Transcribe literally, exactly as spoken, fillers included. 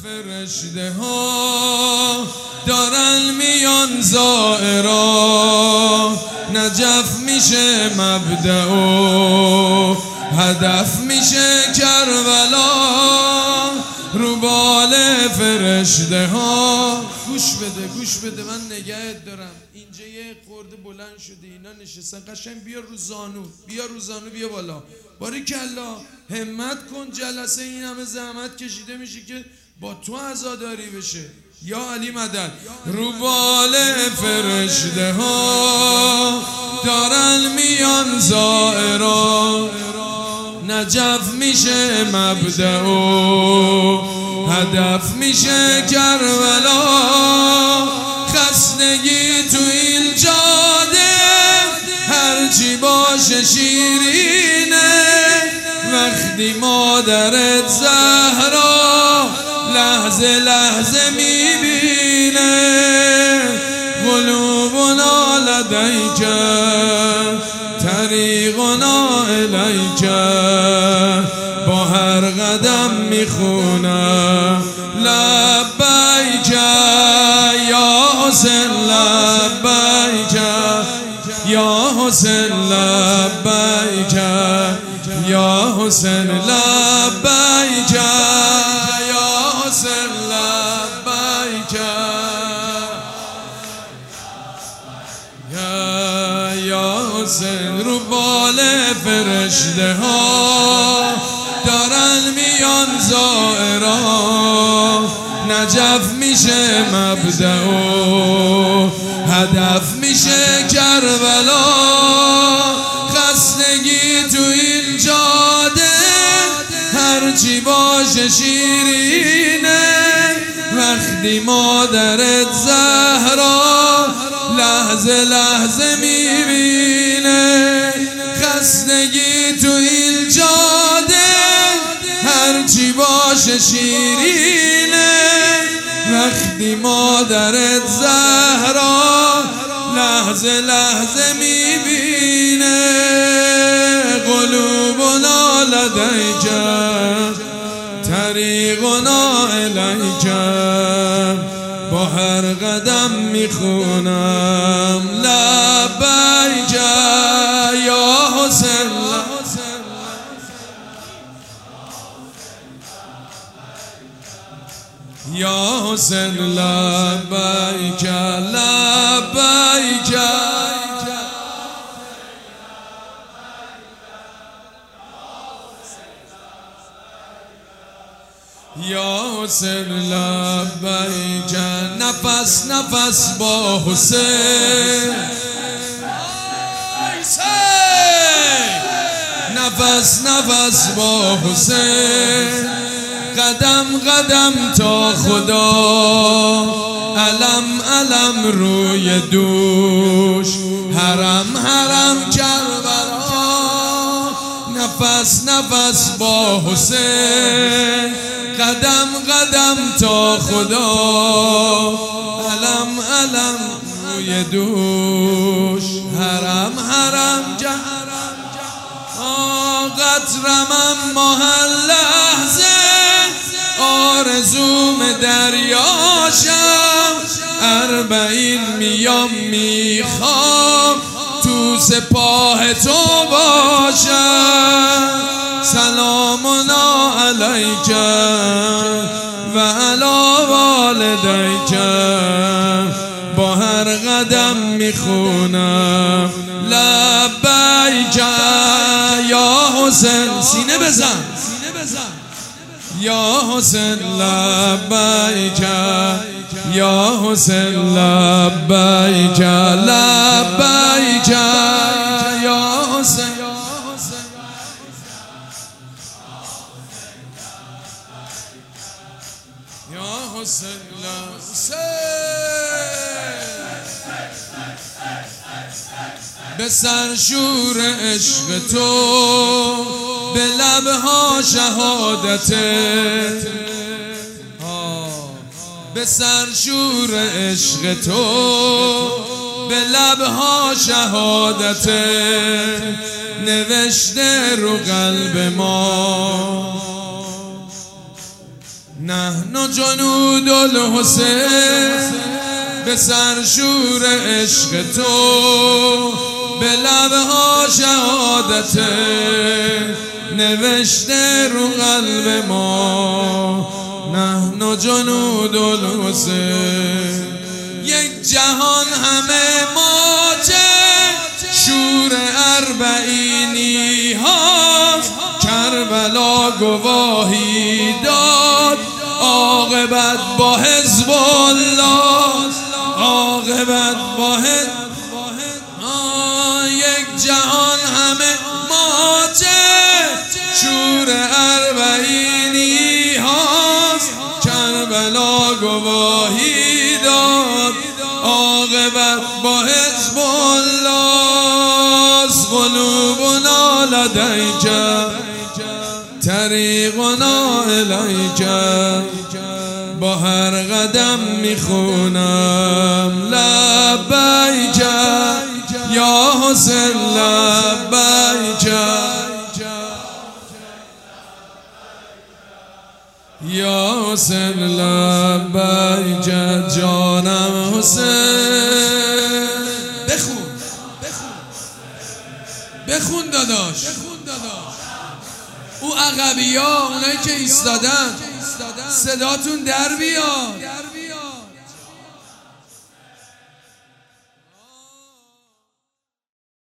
فرشته ها دارن میان زائرا، نجف میشه مبدأ و هدف میشه کربلا. رو بال فرشته ها گوش بده گوش بده، من نگهت دارم. اینجا یه خورده بلند شده، اینا نشستن قشنگ. بیا رو زانو، بیا رو زانو، بیا بالا. باریکلا، همت کن. جلسه این همه زحمت کشیده میشه که با تو عزاداری بشه. یا علی مدد. رو بال فرشته ها دارن میان زائرا، نجف میشه مبدأ و هدف میشه کربلا. خستگی تو این جاده هرچی باشه شیرینه، وقتی مادرت زهرا لحظه لحظه میبینه. قلوبنا لدیک طریقنا الیک، با هر قدم میخونم لبیک یا حسین، لبیک یا حسین، لبیک یا حسین، لبیک یا حسین، لبیک یا حسین. رو بال فرشته ها دارن میان زائرا، نجف میشه مبدأ و هدف میشه کربلا. خستگی تو این جاده هرچی باشه شیرینه، وقتی مادرت زهرا لحظه لحظه میبینه. خستگی تو این جاده هرچی باشه شیرینه، وقتی مادرت زهرا لحظه لحظه میبینه. قلوبنا لدیک طریقنا الیک، با هر قدم میخونم لبیک یا حسین، یا حسین، لبیک لبیک یا حسین، لبیک. نفس نفس با حسین، نفس نفس با حسین. قدم قدم تا خدا، علم علم روی دوش، حرم حرم کربلا. نفس نفس با حسین، قدم قدم تا خدا، علم علم روی دوش، حرم حرم جهرم. قطرم اما هر لحظه آرزوم دریاشم، اربعین میام میخوام تو سپاه تو باشم. سلامنا علیک و علی والدیک، با هر قدم میخونم لبیک یا حسین. سینه بزن یا حسین، لبیک یا حسین، لبیک لبیک یا حسین. یا حسین به سرشور عشق تو، به لبها شهادتت، به سرشور عشق تو، به لبها شهادتت. نوشته رو قلب ما، نحن جنود الحسین به سرشور عشق تو، به لبها شهادت نوشته رو قلب ما. نحن جنود الحسین، یک جهان همه ما چه شور اربعینی هاست. کربلا گواهی داد عاقبت با حزب الله، عاقبت با حزب. یک جهان همه ما چه شور اربعینی هاست. کربلا گواهی داد عاقبت با حزب الله. قلوبنا لدیک طریقنا الیک، با هر قدم میخونم لبیک یا حسین لبیک، یا حسین لبیک جانم حسین. بخون بخون داداش. او عقبی ها، اونایی که ایستادن صداتون در بیاد.